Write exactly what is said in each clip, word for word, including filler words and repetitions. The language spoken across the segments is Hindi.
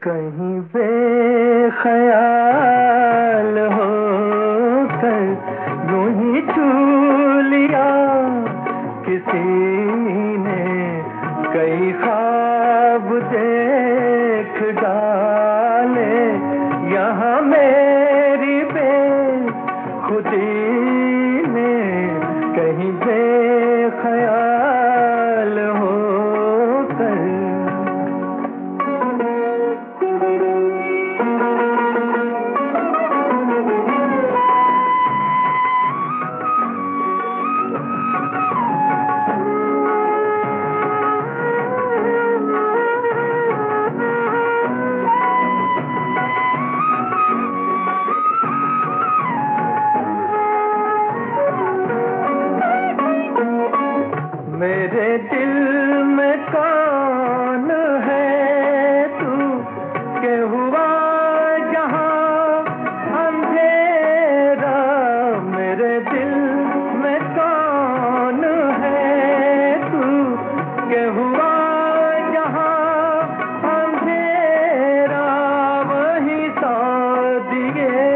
कहीं बेख्याल हो कर यूं ही छू लिया किसी ने, कई ख्वाब देख डाले यहाँ मेरी बेखुदी ने, कहीं बेख्याल हो कर। मेरे दिल में कौन है तू के हुआ जहां अंधेरा, मेरे दिल में कौन है तू के हुआ जहां अंधेरा, वही सौ दिए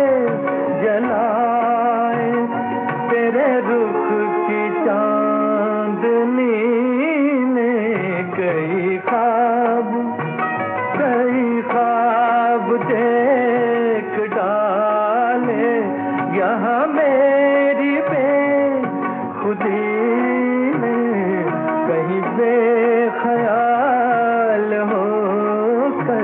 जलाए तेरे रुख की चांदनी ने, कई ख्वाब कई ख्वाब देख डाले यहाँ मेरी बेखुदी ने, कहीं बेख्याल हो कर।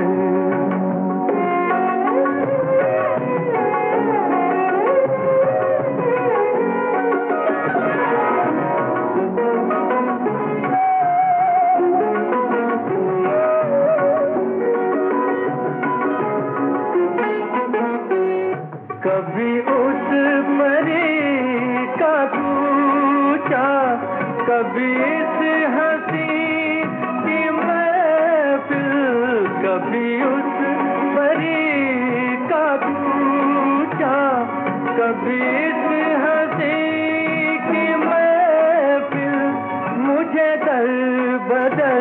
कभी उस परी का पूछा, कभी इस हंसी की महफिल, कभी उस परी का पूछा, कभी इस हंसी की महफिल, मुझे दर बदर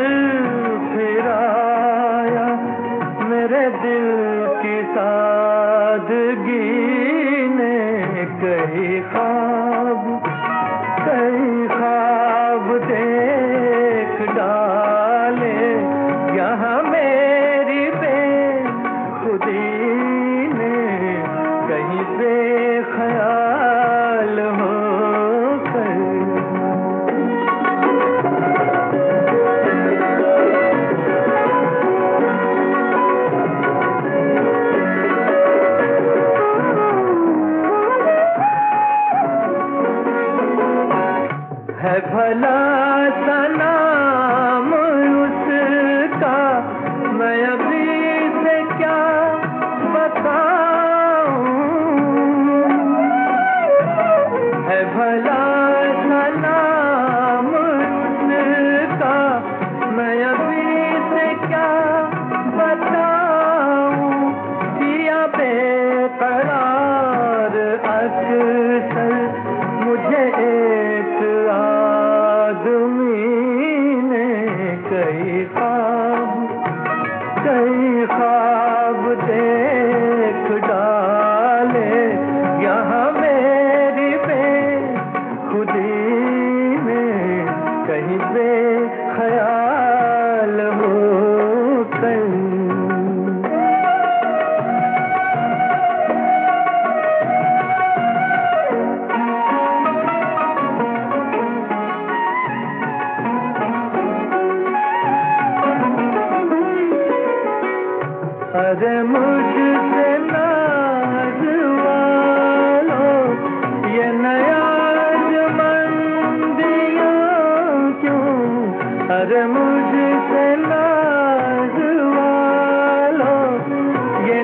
फिराया मेरे दिल की सादगी ने, कई ख्वाब कई ख्वाब देख डाले यहाँ मेरी बेखुदी ने, कहीं बेख्याल हो कर। है भला सलाम उसका, मैं अभी से क्या बताऊं, है भला सलाम उसका, मैं अभी से क्या बताऊं, जिया बेकरार अक्सर मुझे एक आदमी ने, कई ख्वाब कई ख्वाब देख डाले यहाँ मेरी बेखुदी ने, कहीं बेख्याल हो कर। अरे मुझसे नाज वालो ये नयाज़मंदियाँ क्यों, अरे मुझसे नाज वालो ये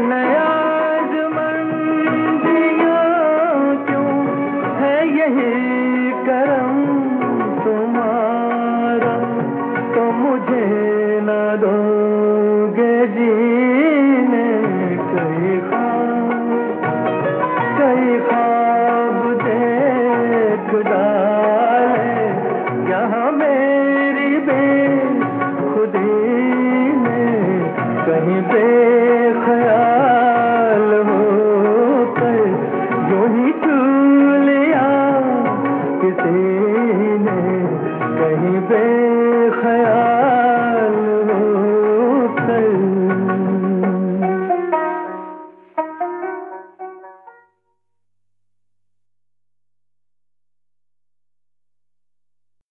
नयाज़मंदियाँ क्यों, है यही करम तुम्हारा तो मुझे न दोगे जीने, कई ख्वाब कई ख्वाब देख डाले यहाँ मेरी बेखुदी ने, कहीं बे कर